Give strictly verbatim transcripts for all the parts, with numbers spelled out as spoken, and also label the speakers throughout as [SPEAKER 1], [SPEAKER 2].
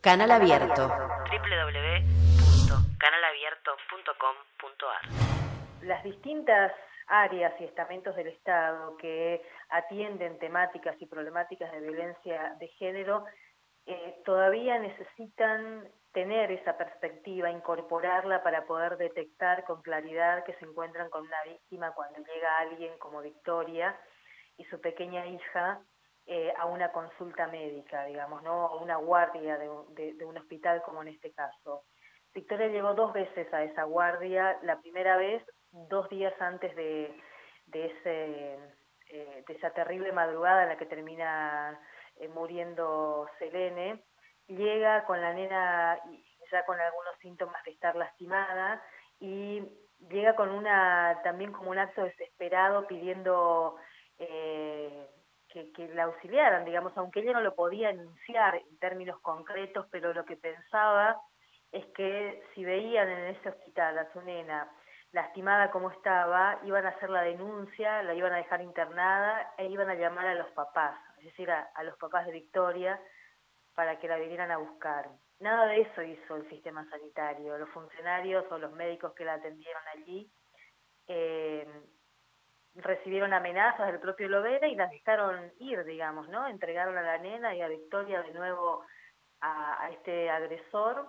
[SPEAKER 1] Canal Abierto.
[SPEAKER 2] w w w punto canal abierto punto com punto a r.
[SPEAKER 3] Las distintas áreas y estamentos del Estado que atienden temáticas y problemáticas de violencia de género eh, todavía necesitan tener esa perspectiva, incorporarla para poder detectar con claridad que se encuentran con una víctima cuando llega alguien como Victoria y su pequeña hija eh, a una consulta médica, digamos, ¿no? A una guardia de, de, de un hospital como en este caso. Victoria llegó dos veces a esa guardia, la primera vez dos días antes de, de, ese, eh, de esa terrible madrugada en la que termina eh, muriendo Selene. Llega con la nena ya con algunos síntomas de estar lastimada y llega con una también como un acto desesperado pidiendo eh, que, que la auxiliaran, digamos, aunque ella no lo podía enunciar en términos concretos, pero lo que pensaba es que si veían en ese hospital a su nena lastimada como estaba, iban a hacer la denuncia, la iban a dejar internada e iban a llamar a los papás, es decir, a, a los papás de Victoria, para que la vinieran a buscar. Nada de eso hizo el sistema sanitario. Los funcionarios o los médicos que la atendieron allí eh, recibieron amenazas del propio Lovera y las dejaron ir, digamos, ¿no? Entregaron a la nena y a Victoria de nuevo a, a este agresor.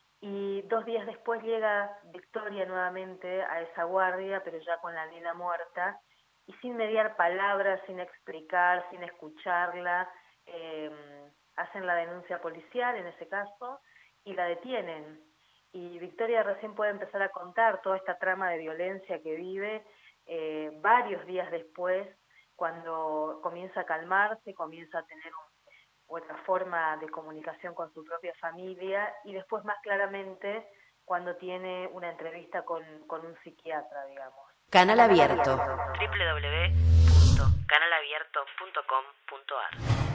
[SPEAKER 3] Y dos días después llega Victoria nuevamente a esa guardia, pero ya con la nena muerta, y sin mediar palabras, sin explicar, sin escucharla, eh, hacen la denuncia policial en ese caso y la detienen. Y Victoria recién puede empezar a contar toda esta trama de violencia que vive eh, varios días después, cuando comienza a calmarse, comienza a tener un otra forma de comunicación con su propia familia y después más claramente cuando tiene una entrevista con, con un psiquiatra, digamos.
[SPEAKER 1] Canal Abierto.
[SPEAKER 2] w w w punto canal abierto punto com punto a r.